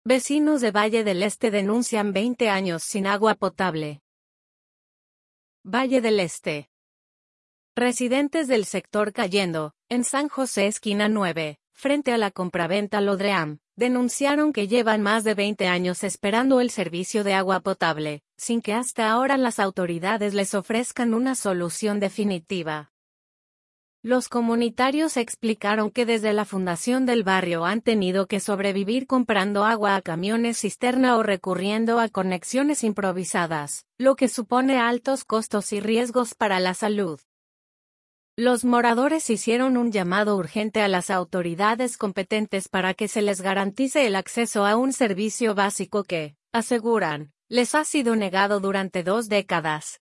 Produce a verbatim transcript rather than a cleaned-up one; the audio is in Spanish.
Vecinos de Valle del Este denuncian veinte años sin agua potable. Valle del Este. Residentes del sector Cayendo, en San José esquina nueve, frente a la compraventa Lodream, denunciaron que llevan más de veinte años esperando el servicio de agua potable, sin que hasta ahora las autoridades les ofrezcan una solución definitiva. Los comunitarios explicaron que desde la fundación del barrio han tenido que sobrevivir comprando agua a camiones cisterna o recurriendo a conexiones improvisadas, lo que supone altos costos y riesgos para la salud. Los moradores hicieron un llamado urgente a las autoridades competentes para que se les garantice el acceso a un servicio básico que, aseguran, les ha sido negado durante dos décadas.